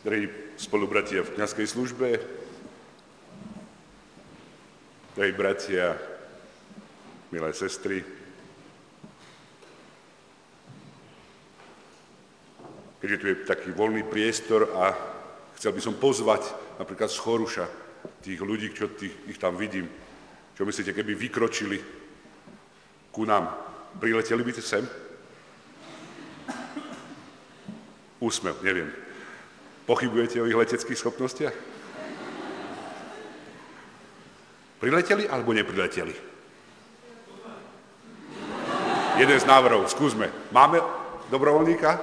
Drahí spolubratia v kňazskej službe, drahí bratia, milé sestry, keďže tu je taký voľný priestor a chcel by som pozvať napríklad z Choruša tých ľudí, čo ich tam vidím, čo myslíte, keby vykročili ku nám, prileteli by sem? Úsmev, neviem. Pochybujete o ich leteckých schopnostiach? Prileteli alebo neprileteli? Jeden z návrhov, skúsme. Máme dobrovoľníka?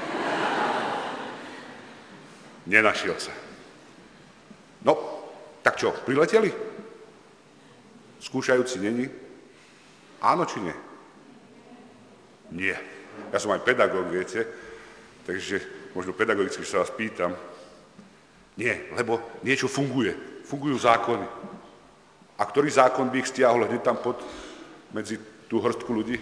Nenašiel sa. No, tak čo, prileteli? Skúšajúci není? Áno či nie? Nie. Ja som aj pedagóg, viete, takže možno pedagogicky sa vás pýtam. Nie, lebo niečo funguje. Fungujú zákony. A ktorý zákon by ich stiahol hneď tam medzi tú hrstku ľudí?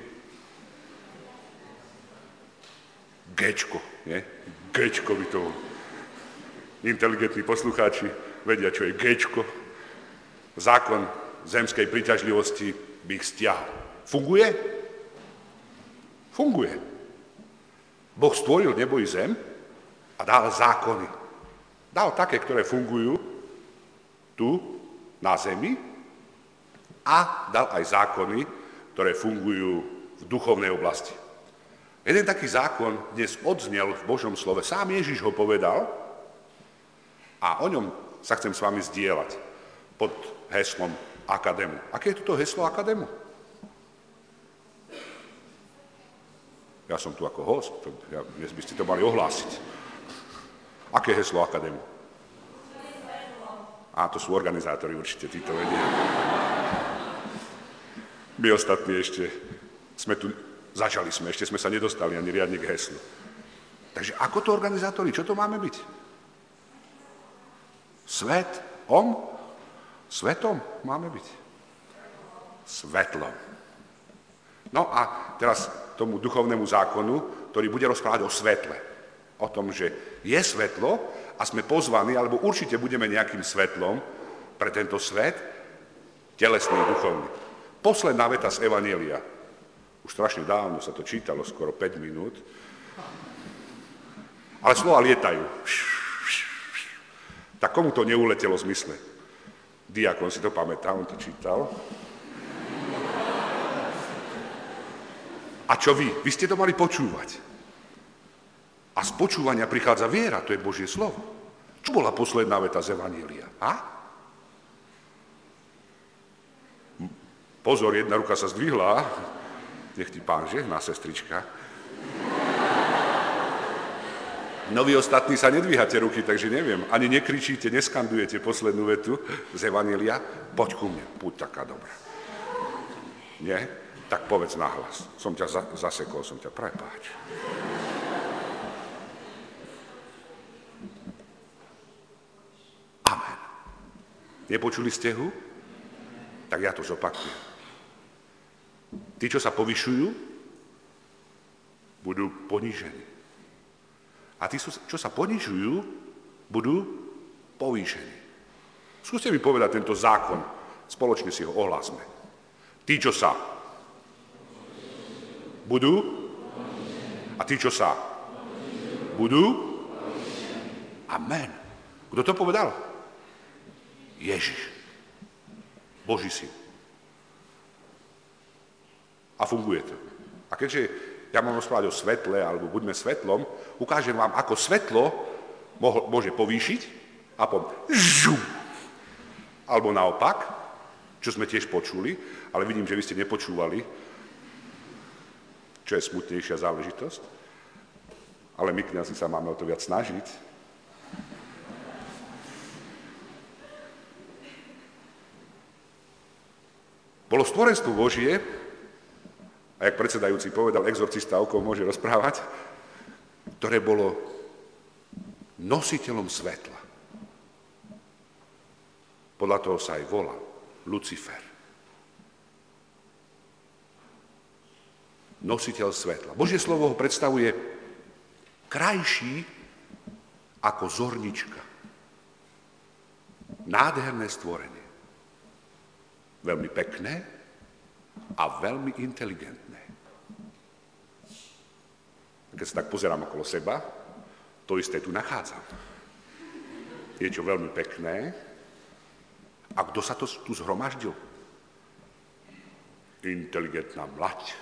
Géčko, nie? Géčko by to bolo. Inteligentní poslucháči vedia, čo je géčko. Zákon zemskej príťažlivosti by ich stiahol. Funguje? Funguje. Boh stvoril nebo i zem a dal zákony. Dal také, ktoré fungujú tu, na zemi, a dal aj zákony, ktoré fungujú v duchovnej oblasti. Jeden taký zákon dnes odznel v Božom slove. Sám Ježiš ho povedal a o ňom sa chcem s vami zdieľať pod heslom Akadému. Aké je toto heslo Akadému? Ja som tu ako host, dnes by ste to mali ohlásiť. Aké heslo Akadému? To sú organizátori určite, tí to vedia. My ostatní ešte ešte sme sa nedostali ani riadne k heslu. Takže ako to organizátori, čo to máme byť? Svetom máme byť. Svetlom. No a teraz tomu duchovnému zákonu, ktorý bude rozprávať o svetle. O tom, že je svetlo a sme pozvaní, alebo určite budeme nejakým svetlom pre tento svet, telesný, duchovný. Posledná veta z Evanjelia. Už strašne dávno sa to čítalo, skoro 5 minút. Ale slova lietajú. Tak komu to neuletelo v zmysle? Diakon si to pamätá, on to čítal. A čo vy? Vy ste to mali počúvať. A z počúvania prichádza viera, to je Božie slovo. Čo bola posledná veta z Evanjelia? Pozor, jedna ruka sa zdvihla. Nech ti Pán žehná, sestrička. No vy ostatní sa nedvíhate ruky, takže neviem. Ani nekričíte, neskandujete poslednú vetu z Evanjelia. Poď ku mne, buď taká dobrá. Nie? Tak povedz nahlas. Som ťa zasekol, som ťa prepáč. Amen. Nepočuli ste ho? Tak ja to zopakujem. Tí, čo sa povyšujú, budú ponížení. A tí, čo sa ponižujú, budú povýšení. Skúste mi povedať tento zákon. Spoločne si ho ohlásme. Tí, čo sa budú, a tí, čo sa budú, amen. Kto to povedal? Ježiš. Boží syn. A funguje to. A keďže ja mám rozprávať o svetle, alebo buďme svetlom, ukážem vám, ako svetlo môže povýšiť a alebo naopak, čo sme tiež počuli, ale vidím, že vy ste nepočúvali, čo je smutnejšia záležitosť. Ale my, kňazi, sa máme o to viac snažiť. Bolo stvorenstvo Božie, a jak predsedajúci povedal, exorcista, o kom môže rozprávať, ktoré bolo nositeľom svetla. Podľa toho sa aj volá Lucifer. Nositeľ svetla. Božie slovo ho predstavuje krajší ako zornička. Nádherné stvorenie. Veľmi pekné a veľmi inteligentné. Keď sa tak pozerám okolo seba, to isté tu nachádzam. Je čo veľmi pekné. A kto sa to tu zhromaždil? Inteligentná mlať.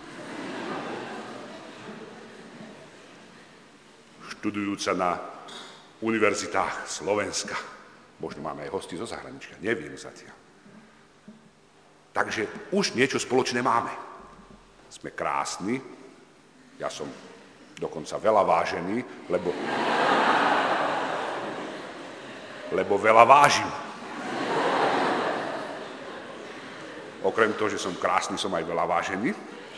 Študujúca na univerzitách Slovenska. Možno máme aj hosti zo zahraničia, neviem zatiaľ. Takže už niečo spoločné máme. Sme krásni, ja som dokonca veľa vážený, lebo veľa vážim. Okrem toho, že som krásny, som aj veľa vážený.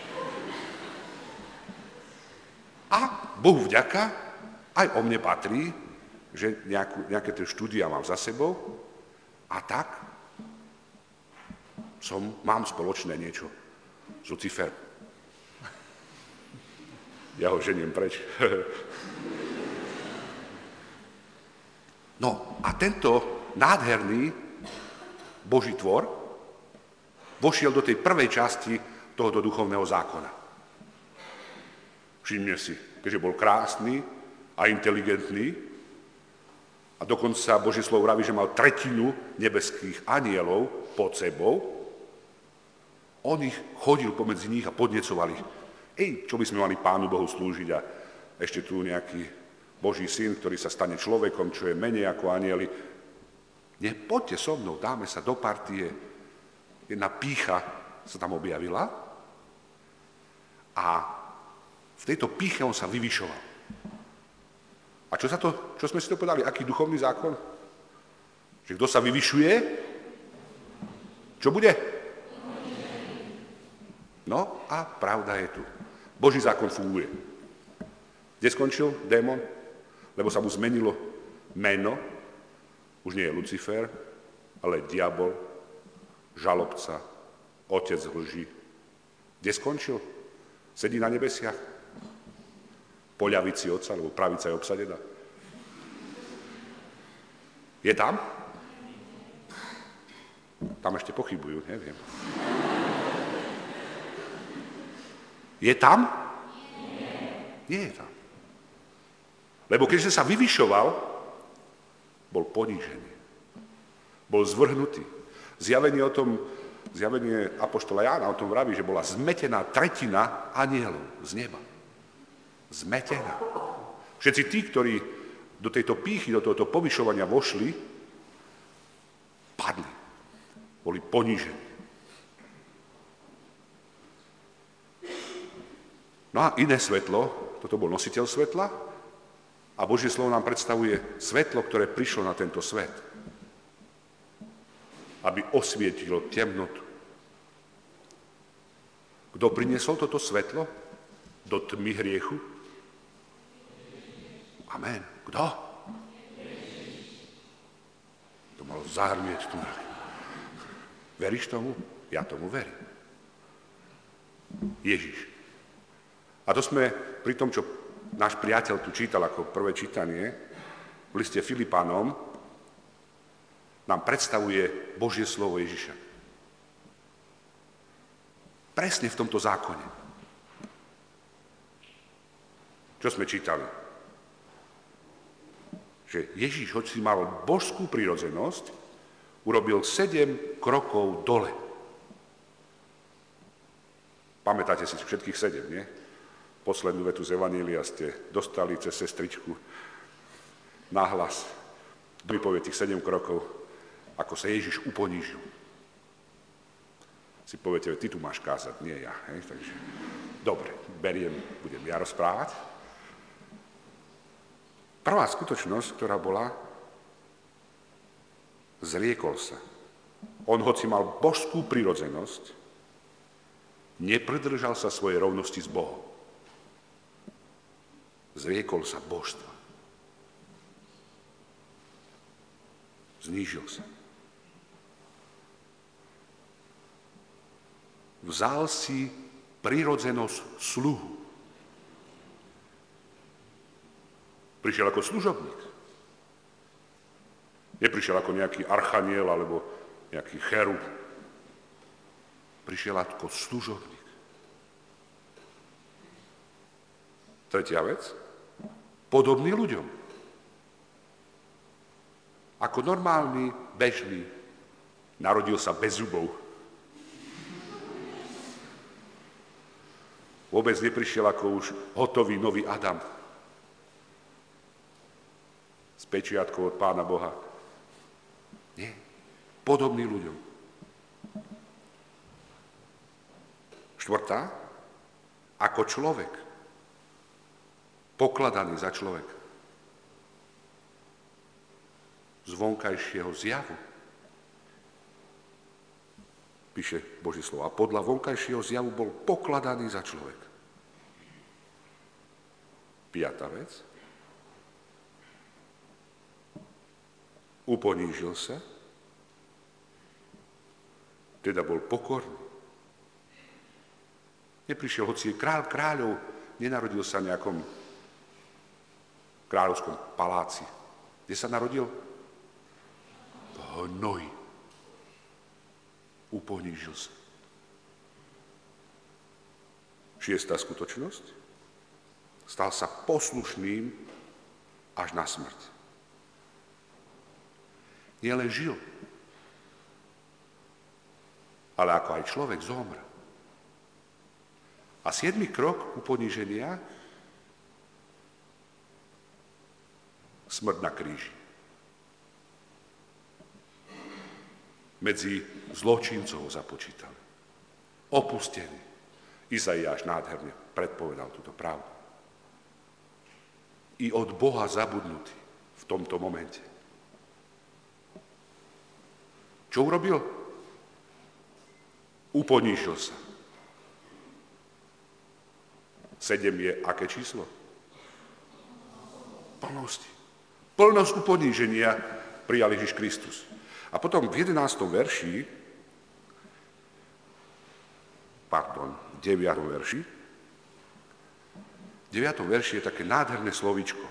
A Bohu vďaka, aj o mne patrí, že nejaké tie štúdia mám za sebou a tak mám spoločné niečo s Luciferom. Ja ho ženiem preč. No a tento nádherný Boží tvor vošiel do tej prvej časti tohoto duchovného zákona. Všimne si, keďže bol krásny a inteligentný a dokonca Božie slovo vraví, že mal tretinu nebeských anielov pod sebou, on ich chodil pomedzi nich a podnecoval ich. Čo by sme mali Pánu Bohu slúžiť a ešte tu nejaký Boží syn, ktorý sa stane človekom, čo je menej ako anieli. Poďte so mnou, dáme sa do partie. Jedna pýcha sa tam objavila a v tejto pýche on sa vyvyšoval. A čo sme si to povedali? Aký duchovný zákon? Že kto sa vyvyšuje, čo bude? No a pravda je tu. Boží zákon funguje. Kde skončil démon? Lebo sa mu zmenilo meno. Už nie je Lucifer, ale diabol, žalobca, otec lži. Kde skončil? Sedí na nebesiach? Po ľavici otca, lebo pravica je obsadená. Je tam? Tam ešte pochybujú, neviem. Je tam? Nie je tam. Lebo keďže sa vyvyšoval, bol ponížený. Bol zvrhnutý. Zjavenie apoštola Jána o tom vraví, že bola zmetená tretina anielov z neba. Zmetená. Všetci tí, ktorí do tejto pýchy, do tohto povyšovania vošli, padli. Boli ponížení. No a iné svetlo, toto bol nositeľ svetla a Božie slovo nám predstavuje svetlo, ktoré prišlo na tento svet, aby osvietilo temnotu. Kto priniesol toto svetlo do tmy hriechu? Amen. Kto? To malo zahrmieť tu. Veríš tomu? Ja tomu verím. Ježiš. A to sme pri tom, čo náš priateľ tu čítal ako prvé čítanie, v liste Filipánom, nám predstavuje Božie slovo Ježiša. Presne v tomto zákone. Čo sme čítali? Že Ježiš, hoď si mal božskú prirodzenosť, urobil 7 krokov dole. Pamätáte si všetkých 7, nie? Poslednú vetu z Evanília ste dostali cez sestričku nahlas. Kto mi povie tých 7 krokov, ako sa Ježiš uponížil. Si poviete, ty tu máš kázať, nie ja. Hej? Takže, dobre, budem ja rozprávať. Prvá skutočnosť, ktorá bola, zriekol sa. On, hoci mal božskú prirodzenosť, nepridržal sa svojej rovnosti s Bohom. Zriekol sa božstva. Znížil sa. Vzal si prirodzenosť sluhu. Pri Prišiel ako služobník. Neprišiel ako nejaký archaniel alebo nejaký cherub. Prišiel ako služobník. Tretia vec. Podobný ľuďom. Ako normálny, bežný. Narodil sa bez zubov. Vôbec neprišiel ako už hotový nový Adam. S pečiatkou od Pána Boha. Nie. Podobný ľuďom. Štvrtá. Ako človek. Pokladaný za človeka. Z vonkajšieho zjavu. Píše Božie slovo. A podľa vonkajšieho zjavu bol pokladaný za človeka. Piatá vec. Uponížil sa. Teda bol pokorný. Neprišiel, hoci je král kráľov, nenarodil sa v nejakom kráľovskom paláci. Kde sa narodil? V hnoji. Uponížil sa. Šiestá skutočnosť. Stal sa poslušným až na smrť. Nielen žil, ale ako aj človek zomrel. A 7. krok uponíženia smrť na kríži. Medzi zločincov započítal. Opustený. Izaiáš nádherne predpovedal túto pravdu. I od Boha zabudnutý v tomto momente. Čo urobil? Uponížil sa. 7 je aké číslo? Plnosti. Plnosť uponíženia prijal Ježiš Kristus. A potom v 11. verši, v 9. verši, v 9. verši je také nádherné slovíčko.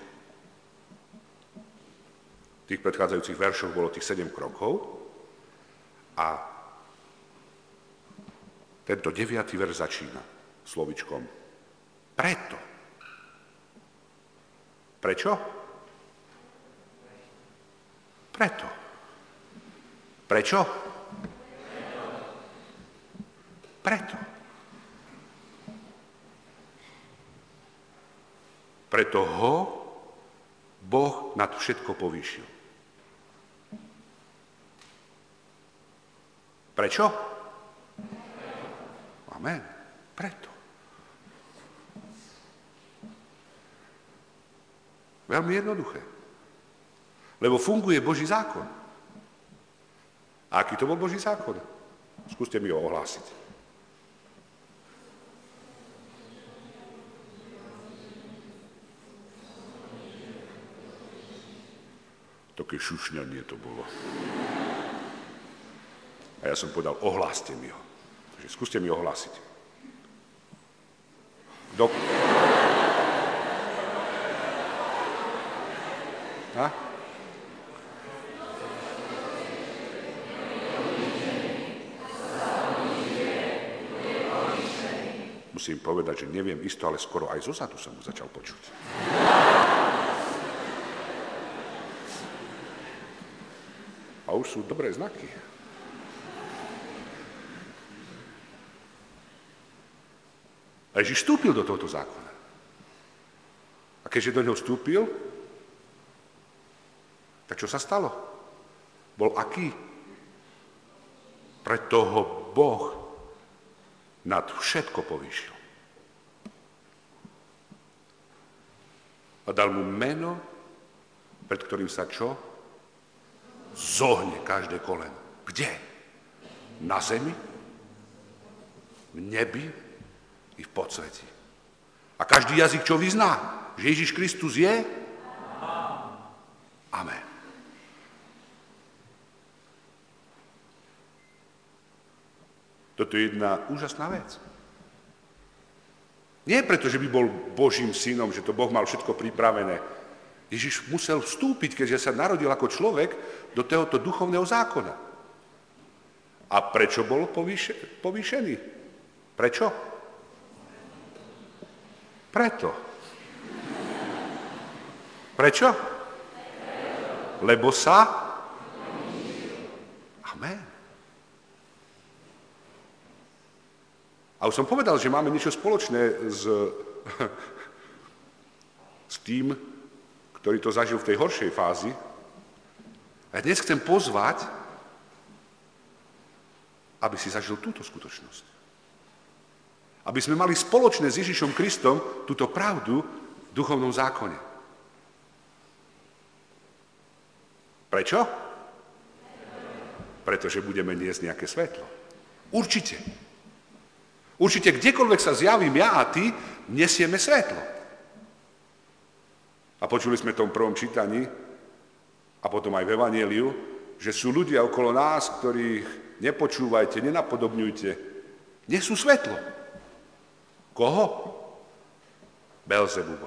V tých predchádzajúcich veršoch bolo tých 7 krokov a tento 9. verš začína slovíčkom preto. Prečo? Preto. Prečo? Preto. Preto ho Boh nad všetko povýšil. Prečo? Amen. Preto. Veľmi jednoduché. Lebo funguje Boží zákon. A aký to bol Boží zákon? Skúste mi ho ohlásiť. Také šušňanie to bolo. A ja som povedal, ohláste mi ho. Takže skúste mi ohlásiť. Musím povedať, že neviem isto, ale skoro aj zozadu som mu začal počuť. A už sú dobré znaky. A Ježiš vstúpil do tohto zákona. A keďže do neho vstúpil, tak čo sa stalo? Bol aký? Preto ho Boh nad všetko povýšil. A dal mu meno, pred ktorým sa čo? Zohne každé koleno. Kde? Na zemi, v nebi i v podsvetí. A každý jazyk, čo vyzná, že Ježiš Kristus je? Amen. Toto je jedna úžasná vec. Nie preto, že by bol Božím synom, že to Boh mal všetko pripravené. Ježiš musel vstúpiť, keďže sa narodil ako človek, do tohoto duchovného zákona. A prečo bol povýšený? Prečo? Preto. Prečo? Lebo sa? Amen. A už som povedal, že máme niečo spoločné s tým, ktorý to zažil v tej horšej fázi. A dnes chcem pozvať, aby si zažil túto skutočnosť. Aby sme mali spoločné s Ježišom Kristom túto pravdu v duchovnom zákone. Prečo? Pretože budeme niesť nejaké svetlo. Určite. Určite kdekoľvek sa zjavím ja a ty, nesieme svetlo. A počuli sme v tom prvom čítaní a potom aj v Evanjeliu, že sú ľudia okolo nás, ktorých nepočúvajte, nenapodobňujte. Nesú svetlo. Koho? Belzebuba.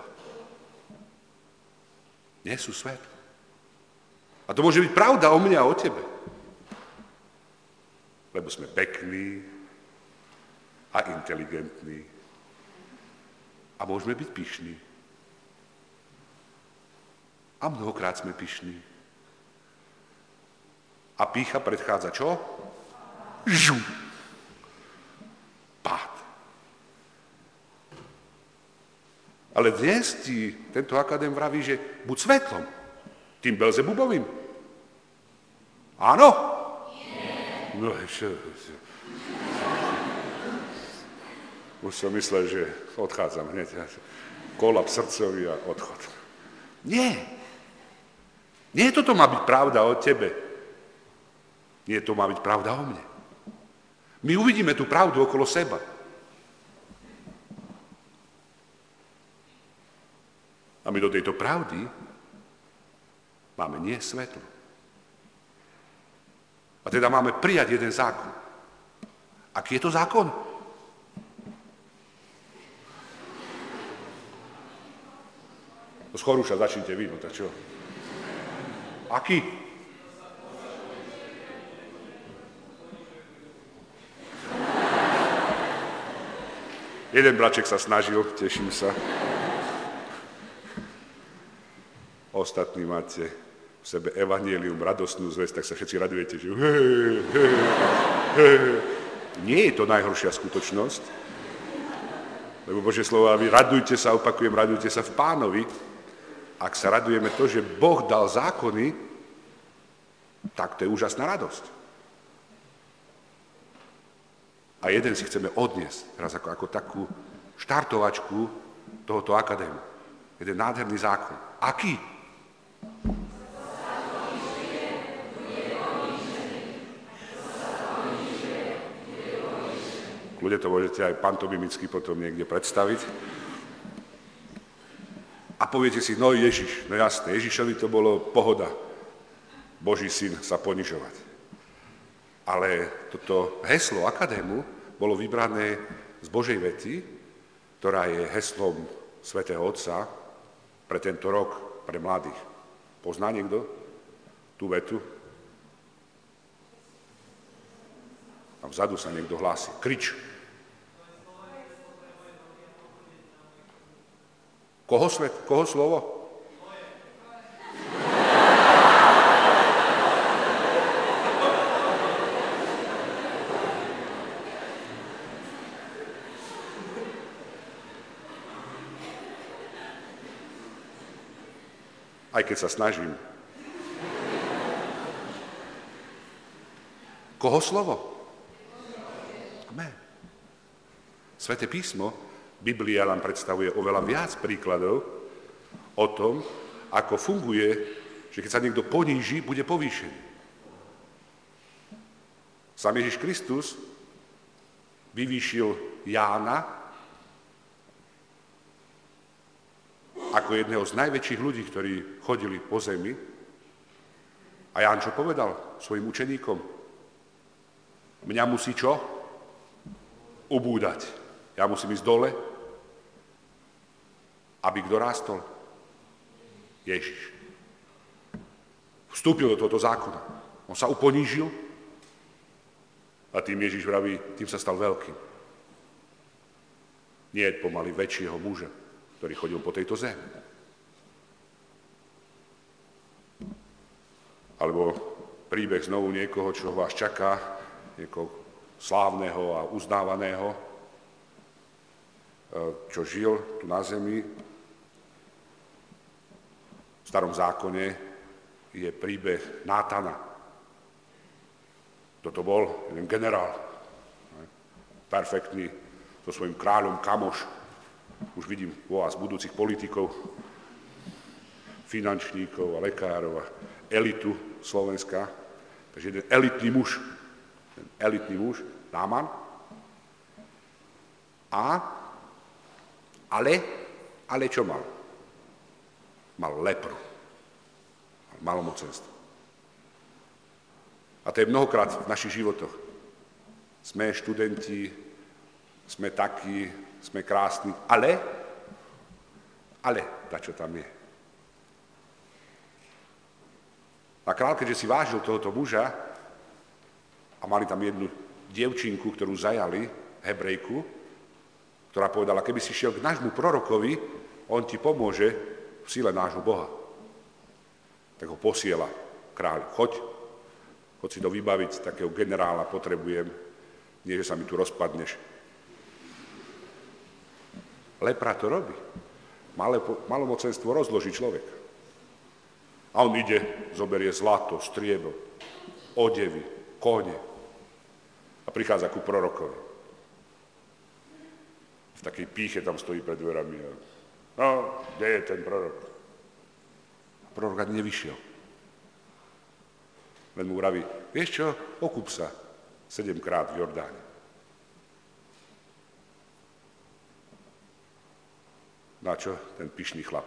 Nesú svetlo. A to môže byť pravda o mne a o tebe. Lebo sme pekní a inteligentní. A môžeme byť pyšní. A mnohokrát sme pyšní. A pýcha predchádza čo? Žum. Pád. Ale dnes ti tento akadém vraví, že buď svetlom, tým Belzebubovým. Áno? Nie. No ešte. Už som myslel, že odchádzam hneď. Kolaps srdcový a odchod. Nie. Nie toto má byť pravda o tebe. Nie to má byť pravda o mne. My uvidíme tú pravdu okolo seba. A my do tejto pravdy máme nie svetlo. A teda máme prijať jeden zákon. Aký je to zákon? Z Chorúša začnite vy, no tak čo? Aký? Jeden braček sa snažil, teším sa. Ostatní máte v sebe evanjelium, radostnú zvesť, tak sa všetci radujete, že Nie je to najhoršia skutočnosť, lebo Božie slovo, vy radujte sa, opakujem, radujte sa v Pánovi. Ak sa radujeme to, že Boh dal zákony, tak to je úžasná radosť. A jeden si chceme odniesť, teraz ako takú štartovačku tohoto akadému. Jeden nádherný zákon. Aký? Ľudia to môžete aj pantomimicky potom niekde predstaviť. A poviete si, no Ježiš, no jasné, Ježišovi to bolo pohoda. Boží syn sa ponižovať. Ale toto heslo akadému bolo vybrané z Božej vety, ktorá je heslom svätého Otca pre tento rok, pre mladých. Pozná niekto tú vetu? A vzadu sa niekto hlási. Krič. Koho slovo? Aj keď sa snažím. Koho slovo? Amen. Sväté písmo, Biblia nám predstavuje oveľa viac príkladov o tom, ako funguje, že keď sa niekto poníži, bude povýšený. Sám Ježiš Kristus vyvýšil Jána ako jedného z najväčších ľudí, ktorí chodili po zemi. A Ján čo povedal svojim učeníkom? Mňa musí čo? Ubúdať. Ja musím ísť dole, aby kto rástol? Ježiš. Vstúpil do tohto zákona. On sa uponížil a tým Ježiš vraví, tým sa stal veľkým. Nie je pomaly väčšieho muža, ktorý chodil po tejto zemi. Alebo príbeh znovu niekoho, čo vás čaká, niekoho slávneho a uznávaného, čo žil tu na zemi. V starom zákone je príbeh Nátana. Toto bol jeden generál, perfektný, so svojím kráľom kamoš. Už vidím vo vás budúcich politikov, finančníkov a lekárov a elitu Slovenska. Takže jeden elitný muž, Náman. Ale čo mal? Mal lepru. Mal malomocenstvo. A to je mnohokrát v našich životoch. Sme študenti, sme takí, sme krásni, ale čo tam je? A král, keďže si vážil tohoto muža a mali tam jednu dievčinku, ktorú zajali, Hebrejku, ktorá povedala, keby si šiel k nášmu prorokovi, on ti pomôže v sile nášho Boha. Tak ho posiela kráľ. Choď si to vybaviť, takého generála potrebujem, nie, že sa mi tu rozpadneš. Lepra to robí. Malomocenstvo rozloží človek. A on ide, zoberie zlato, striebro, odevy, kone a prichádza ku prorokovi. V takej pýche tam stojí pred dverami. No, kde je ten prorok? A prorok ani nevyšiel. Len mu vraví, vieš čo, okúp sa 7-krát v Jordáne. Na čo ten pyšný chlap?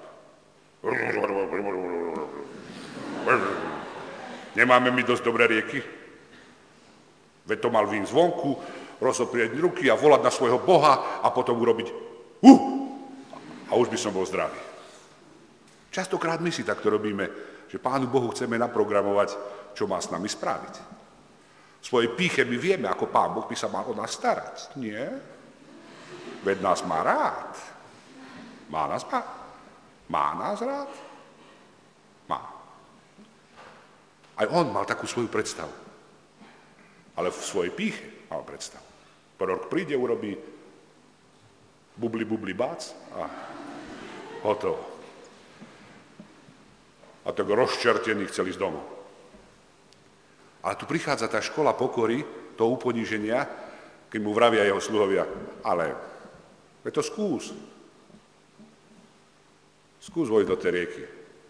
Nemáme my dosť dobré rieky? Veď to mal vín zvonku, rozoprieť ruky a volať na svojho Boha a potom urobiť a už by som bol zdravý. Častokrát my si takto robíme, že Pánu Bohu chceme naprogramovať, čo má s nami spraviť. V svojej pýche my vieme, ako Pán Boh by sa mal o nás starať. Nie? Veď nás má rád. Má nás rád? Má. Aj on mal takú svoju predstavu. Ale v svojej pýche mal predstavu. Prorok príde, urobí bubli, bác a hotovo. A tak rozčertený chcel ísť domov. Ale tu prichádza tá škola pokory, toho uponíženia, keď mu vravia jeho sluhovia, ale to skús. Skús vojsť do tej rieky.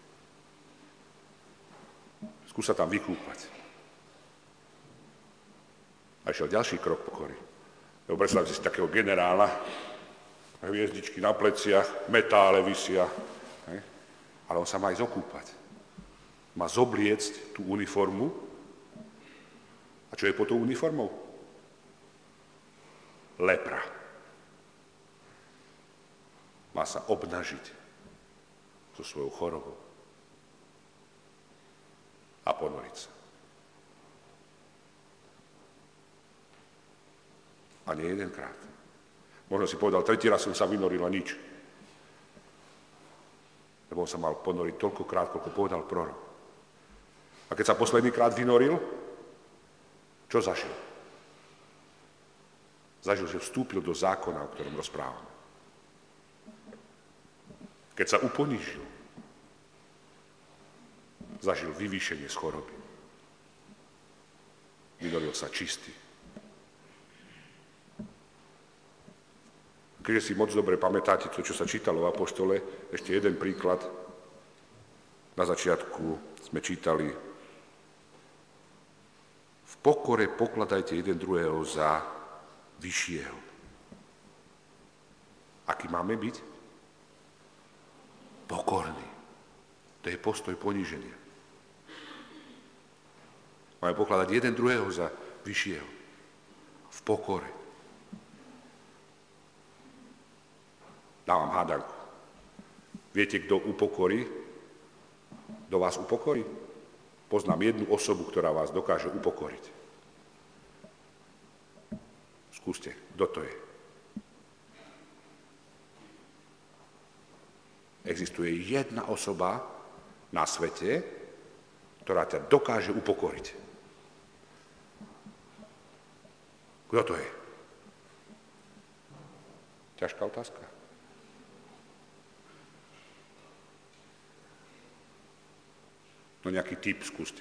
Skús sa tam vykúpať. A išiel ďalší krok pokory. Lebo predstavte si takého generála, hviezdičky na pleciach, metále visia. Ale on sa má ísť okúpať. Má zobliecť tú uniformu. A čo je pod tou uniformou? Lepra. Má sa obnažiť so svojou chorobou a ponoriť sa. A nie jedenkrát. Možno si povedal, 3. raz som sa vynoril a nič. Lebo on sa mal ponoriť toľkokrát, koľko povedal prorok. A keď sa posledný krát vynoril, čo zažil? Zažil, že vstúpil do zákona, o ktorom rozprávame. Keď sa uponížil, zažil vyvýšenie z choroby. Vynoril sa čistý. Keďže si moc dobre pamätáte to, čo sa čítalo v Apoštole, ešte jeden príklad. Na začiatku sme čítali: v pokore pokladajte jeden druhého za vyššieho. Aký máme byť? Pokorný. To je postoj poníženia. Máme pokladať jeden druhého za vyššieho. V pokore. Dávam hádanku. Viete, kto upokorí Kto vás upokorí? Poznám jednu osobu, ktorá vás dokáže upokoriť. Skúste, kto to je? Existuje jedna osoba na svete, ktorá ťa dokáže upokoriť. Kto to je? Ťažká otázka. No nejaký tip skúste.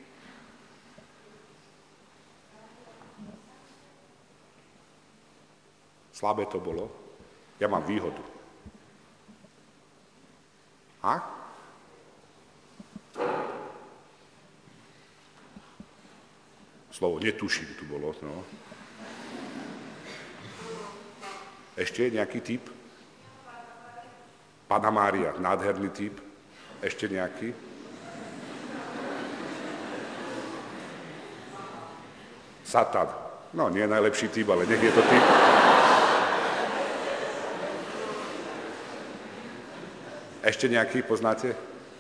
Slabé to bolo. Ja mám výhodu. A? Slovo netuším tu bolo. No. Ešte nejaký tip? Panna Mária, nádherný tip. Ešte nejaký? Satan. No, nie je najlepší tip, ale nech je to tip. Ešte nejaký poznáte?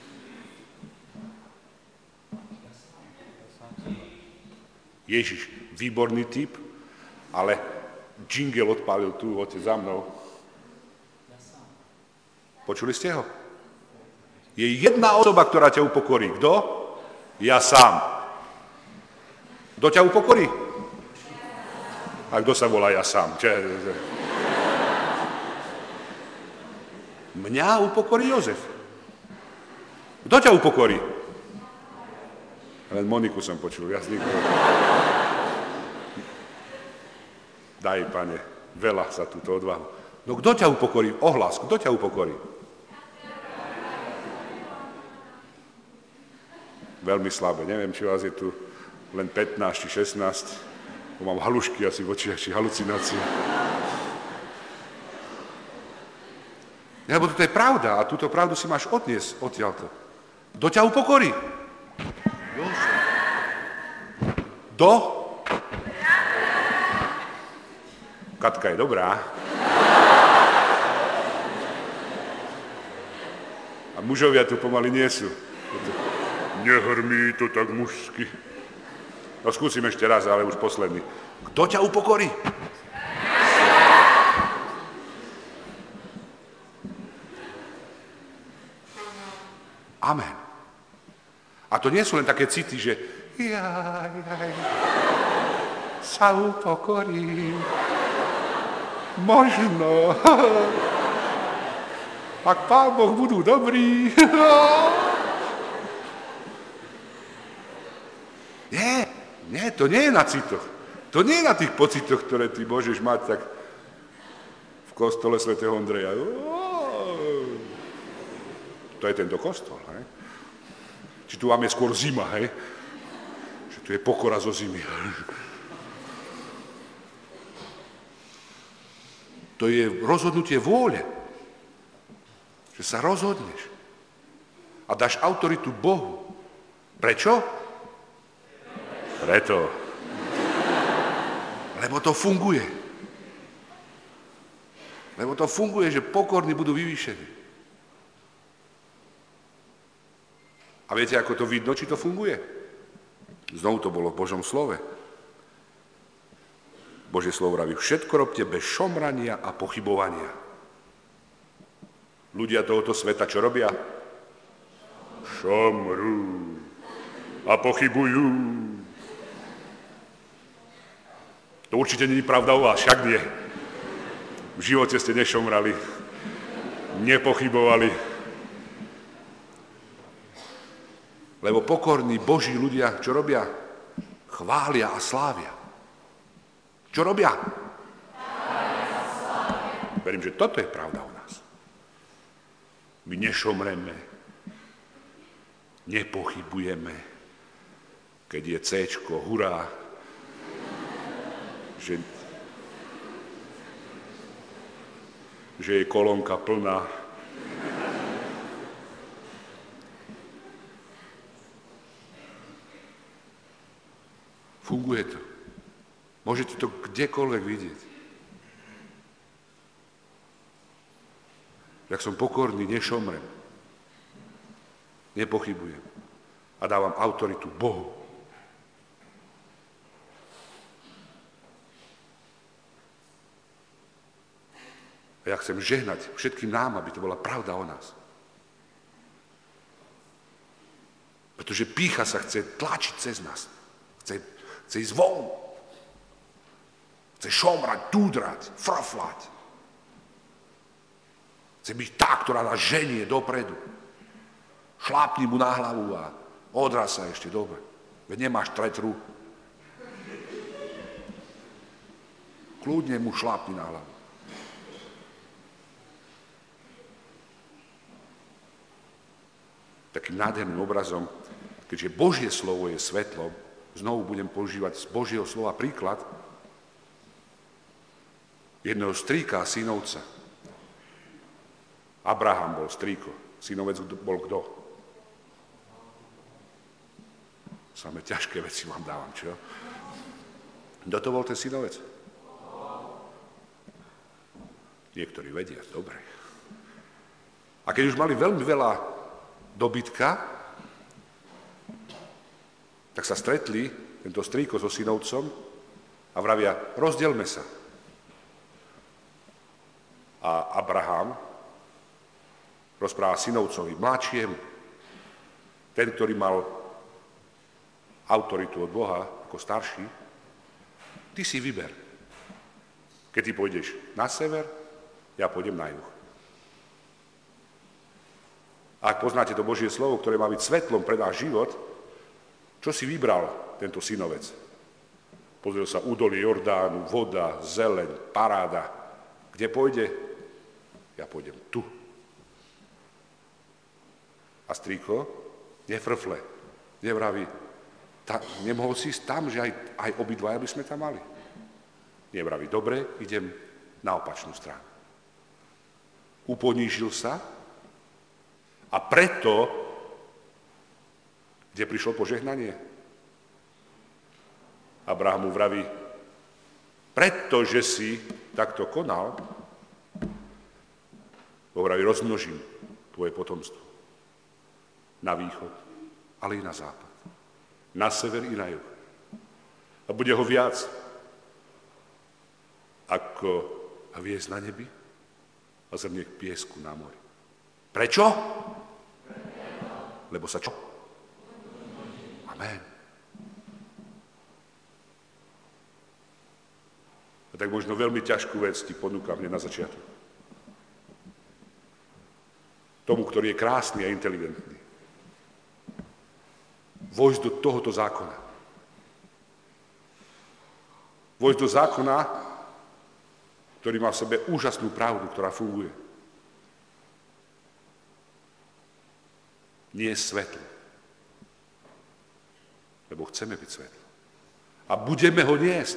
Ježiš, výborný tip, ale džingel odpálil tu, hoďte za mnou. Počuli ste ho? Je jedna osoba, ktorá ťa upokorí. Kto? Ja sám. Kto ťa upokorí? A kto sa volá ja sám? Mňa upokorí Jozef. Kto ťa upokorí? Len Moniku som počul, jasný. Daj, Pane, veľa za túto odvahu. No kto ťa upokorí? Ohlas, kto ťa upokorí? Veľmi slabé, neviem, či vás je tu len 15 či 16, bo mám halušky asi v očiach, či halucinácie. Lebo toto je pravda a túto pravdu si máš odniesť odtiaľto. Kto ťa upokorí? Jozef. Kto? Katka je dobrá. A mužovia tu pomaly nie sú. Nehrmí to tak mužsky. No skúsim ešte raz, ale už posledný. Kto ťa upokorí? Amen. A to nie sú len také city, že sa upokorím. Možno. Ak Pán Boh budú dobrí. Nie, to nie je na citoch. To nie je na tých pocitoch, ktoré ty môžeš mať tak v kostole svätého Ondreja. To je tento kostol, hej? Či tu máme skôr zima, hej? Že tu je pokora zo zimy. To je rozhodnutie vôle. Že sa rozhodneš. A dáš autoritu Bohu. Prečo? Preto. Lebo to funguje. Lebo to funguje, že pokorní budú vyvýšení. A viete, ako to vidno, či to funguje? Znovu to bolo v Božom slove. Božie slovo vraví, všetko robte bez šomrania a pochybovania. Ľudia tohoto sveta čo robia? Šomrú a pochybujú. To určite nie je pravda o vás, však nie. V živote ste nešomrali, nepochybovali. Lebo pokorní Boží ľudia, čo robia? Chvália a slávia. Čo robia? Verím, že toto je pravda u nás. My nešomreme, nepochybujeme, keď je C-čko, hurá, že je kolónka plná. Funguje to. Môžete to kdekoľvek vidieť. Jak som pokorný, nešomrem. Nepochybujem. A dávam autoritu Bohu. A ja chcem žehnať všetkým nám, aby to bola pravda o nás. Pretože pýcha sa chce tlačiť cez nás. Chce ísť von. Chce šomrať, túdrať, fraflať. Chce byť tá, ktorá nás ženie dopredu. Šlápni mu na hlavu a odraz sa ešte dobre. Veď nemáš tretru. Kľudne mu šlápni na hlavu. Takým nádherným obrazom, keďže Božie slovo je svetlom, znovu budem používať z Božieho slova príklad jedného strýka a synovca. Abraham bol strýko, synovec bol kto? Samé ťažké veci vám dávam, čo? Kto to bol ten synovec? Niektorí vedia, dobre. A keď už mali veľmi veľa dobytka, tak sa stretli tento strýko so synovcom a vravia, rozdielme sa. A Abraham rozpráva synovcovi, mladšiemu, ten, ktorý mal autoritu od Boha ako starší, ty si vyber. Keď ty pôjdeš na sever, ja pôjdem na juh. Ak poznáte to Božie slovo, ktoré má byť svetlom pre náš život, čo si vybral tento synovec? Pozrel sa údolie Jordánu, voda, zeleň, paráda. Kde pôjde? Ja pôjdem tu. A strýko nefrfle, nevraví, nemohol si ísť tam, že aj obidvaja by sme tam mali. Nevraví, dobre, idem na opačnú stranu. Uponížil sa, a preto, kde prišlo požehnanie? Abraham mu vraví, pretože si takto konal, vraví, rozmnožím tvoje potomstvo. Na východ, ale i na západ. Na sever i na juh. A bude ho viac ako hviezd na nebi a zrniek piesku na mori. Prečo? Lebo sa čo? Amen. A tak možno veľmi ťažkú vec ti ponúkam hneď na začiatok. Tomu, ktorý je krásny a inteligentný. Vojsť do tohoto zákona. Vojsť do zákona, ktorý má v sebe úžasnú pravdu, ktorá funguje. Nie je svetlo. Lebo chceme byť svetlo. A budeme ho niesť.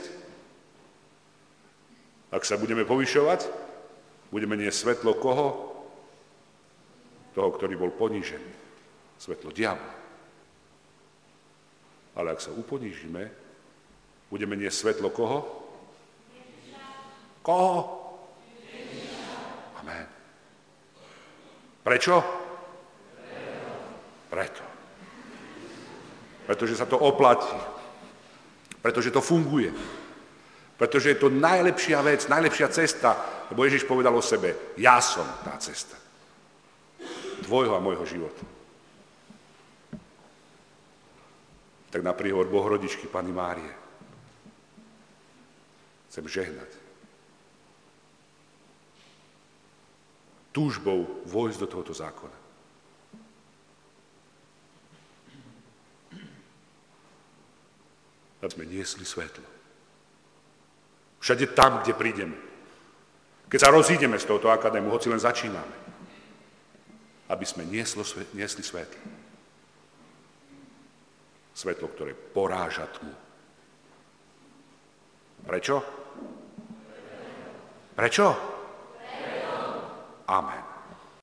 Ak sa budeme povyšovať, budeme niesť svetlo koho? Toho, ktorý bol ponížený. Svetlo diabla. Ale ak sa uponížime, budeme niesť svetlo koho? Koho? Amen. Prečo? Preto. Pretože sa to oplatí. Pretože to funguje. Pretože je to najlepšia vec, najlepšia cesta, lebo Ježiš povedal o sebe, ja som tá cesta. Tvojho a môjho života. Tak na príhovor Bohorodičky Panny Márie chcem žehnať. Túžbou vojsť do tohoto zákona. Aby sme niesli svetlo. Všade tam, kde prídeme. Keď sa rozídeme z tohoto akadému, hoci len začíname. Aby sme niesli svetlo. Svetlo, ktoré poráža tmu. Prečo? Prečo? Amen.